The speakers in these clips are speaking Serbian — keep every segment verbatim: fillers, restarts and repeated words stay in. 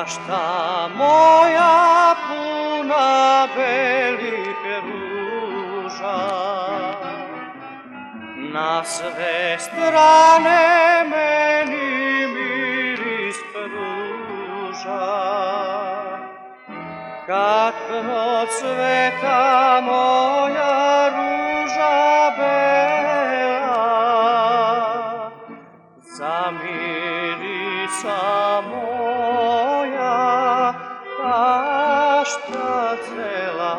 Bašta moja puna belih ruža, na sve strane meni miris pruža. Kad procveta moja ruža bela, zamirisa moja bašta cela.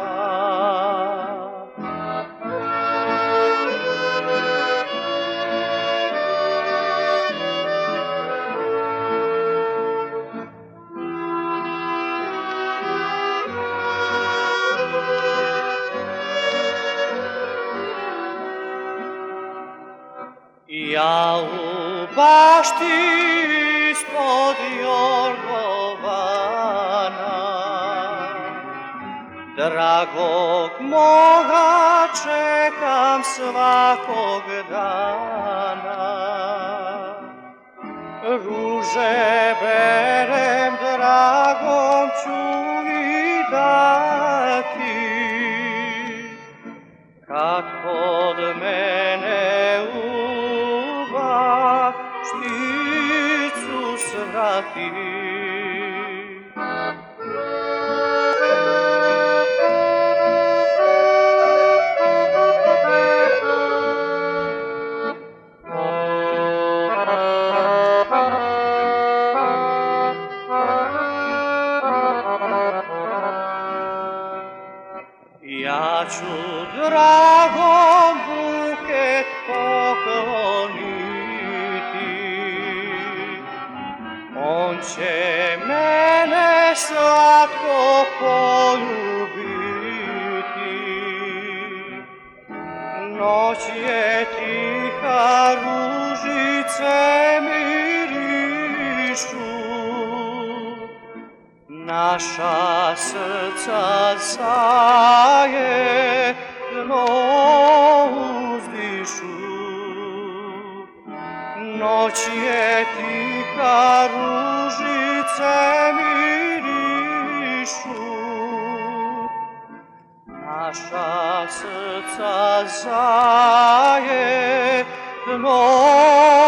Ja u bašti ispod jorgovana dragog moga čekam svakog dana. Ruže berem, dragom ću i dati, kad kod mene u bašticu svrati. Ja ću dragom buket pokloniti, on će mene slatko poljubiti. Noć je tiha, ružice mirišu, naša srca zajedno uzdišu. Noć je tiha, ružice mirišu, naša srca zajedno